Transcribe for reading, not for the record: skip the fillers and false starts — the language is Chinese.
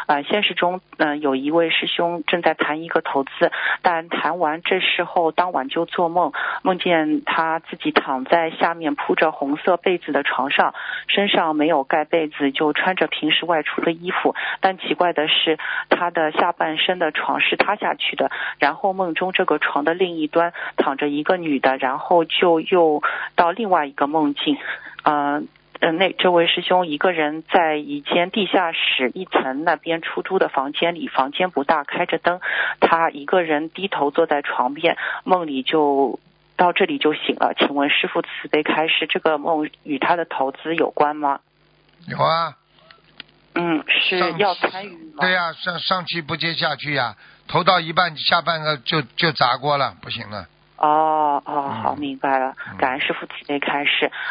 现实中有一位师兄正在谈一个投资，但谈完这事后当晚就做梦，梦见他自己躺在下面铺着红色被子的床上，身上没有盖被子，就穿着平时外出的衣服，但奇怪的是他的下半身的床是塌下去的，然后梦中这个床的另一端躺着一个女的，然后就又到另外一个梦境，这位师兄一个人在一间地下室1层那边出租的房间里，房间不大，开着灯，他一个人低头坐在床边，梦里就到这里就醒了。请问师父慈悲开示，这个梦与他的投资有关吗？ 有啊。 是要参与吗？ 对呀，上气不接下去呀，投到一半下半个就砸锅了，不行了。 好，明白了，感恩师父慈悲开示。